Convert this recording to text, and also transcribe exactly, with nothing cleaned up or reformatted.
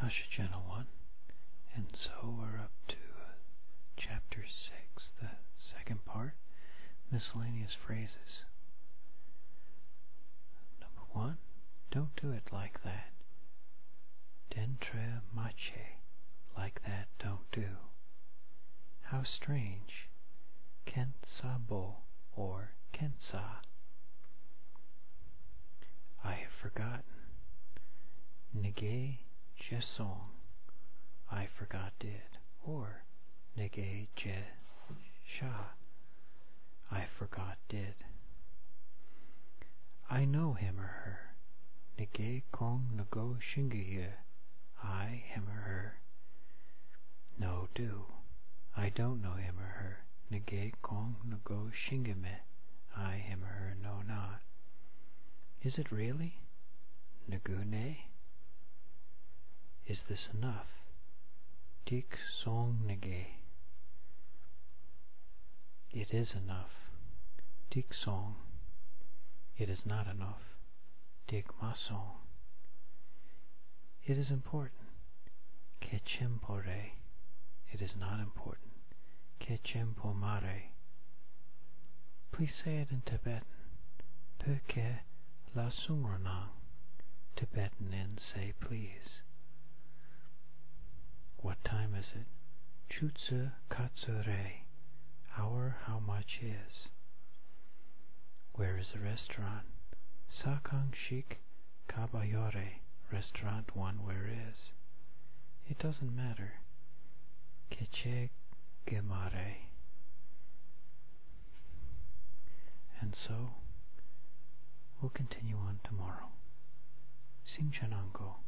Tasha Channel one, and so we're up to uh, Chapter six, the second part, Miscellaneous Phrases. Number one, don't do it like that. Dentre mache, like that don't do. How strange. Kensa bo, or kensa. I have forgotten. Nege je song, I forgot did, or nege je sha, I forgot did. I know him or her. Nege kong nago shingiye, I him or her. No do. I don't know him or her. Nege kong nago shingime, I him or her know not. Is it really? Nagune? Is this enough? Dik song nege. It is enough. Dik song. It is not enough. Dik ma song. It is important. Kechempore. It is not important. Kechempomare. Please say it in Tibetan. Perke la sungronang. Tibetan and say please. What time is it? Chutsu katsure. Hour how much is? Where is the restaurant? Sakang Shik Kabayore. Restaurant one where is? It doesn't matter. Keche gemare. And so, we'll continue on tomorrow. Simchanango.